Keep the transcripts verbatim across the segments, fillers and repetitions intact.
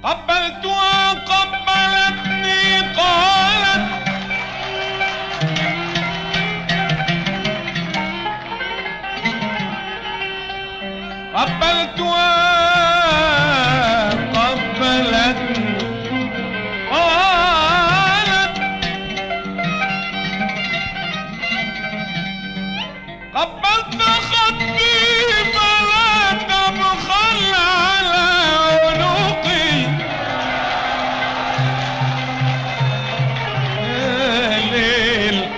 قبلتها قبلتني قالت قبلتها قبلتني قالت قبلت خدي فلا تبخل على عنقي ليل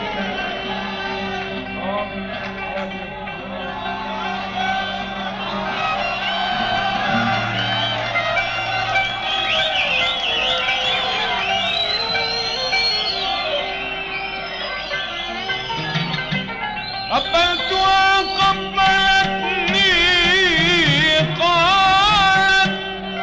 قبلتها قبلتني قالت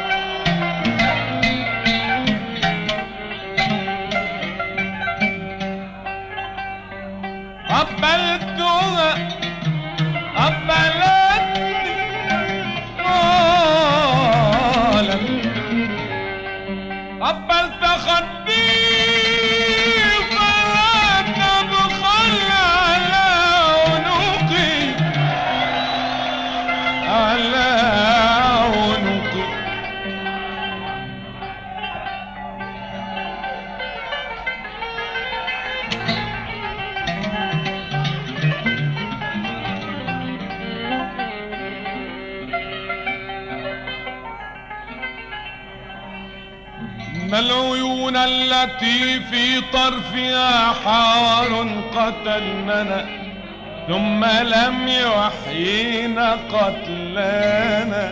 قبلتها قبلتني قالت قبلت خدي فلا تبخل على عنقي على عنقي إن العيون التي في طرفها حار قتلننا ثم لم يحيينا قتلانا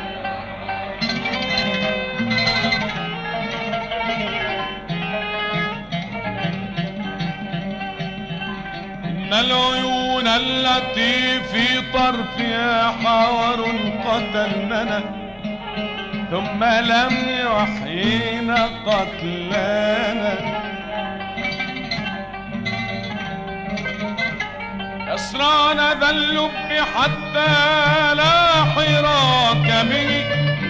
إن العيون التي في طرفها حار قتلننا ثم لم يحيينا قتلانا يسرعن ذا اللب حتى لا حراك به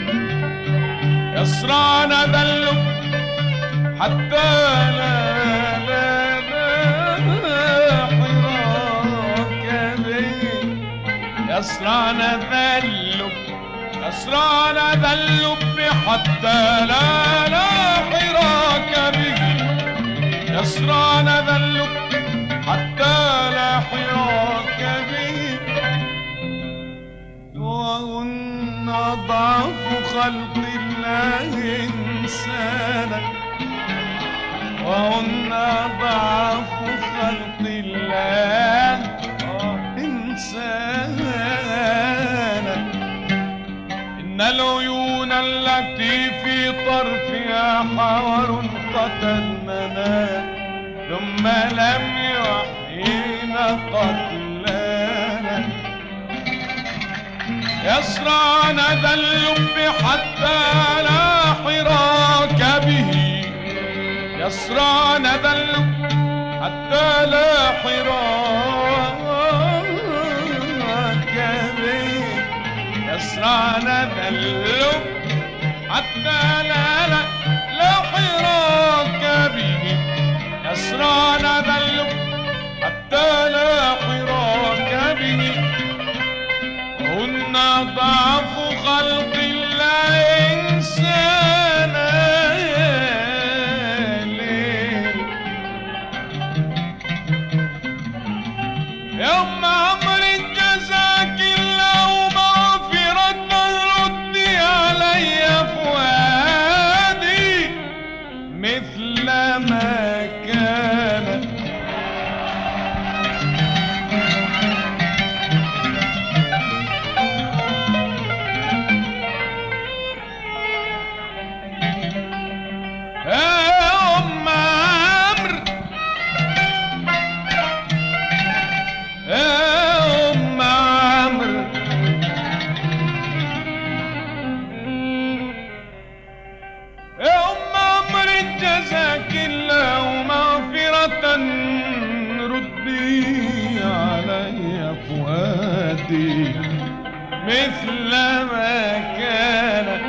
يسرعن ذا اللب حتى لا لا لا حراك به يسرعن ذا اللب يسرعن ذا اللب حتى لا لا حراك به يسرعن ذا اللب حتى لا حراك به وهن ضعف خلق الله إنسانا وهن ضعف خلق الله إنسانا إن العيون التي في طرفها حور قتلننا ثم لم يحيينا قتلانا يسرعن ذا اللب حتى لا حراك به يسرعن ذا اللب حتى لا حراك به يسرعن ذا اللب حتى لا لا لا حراك به يسرعن ذا اللب حتى لا حراك به هن ضعف خلق الله إنسانا يوم عمر جزاك الله مغفرة ردي علي فؤادي مثل ما كان مثل ما كان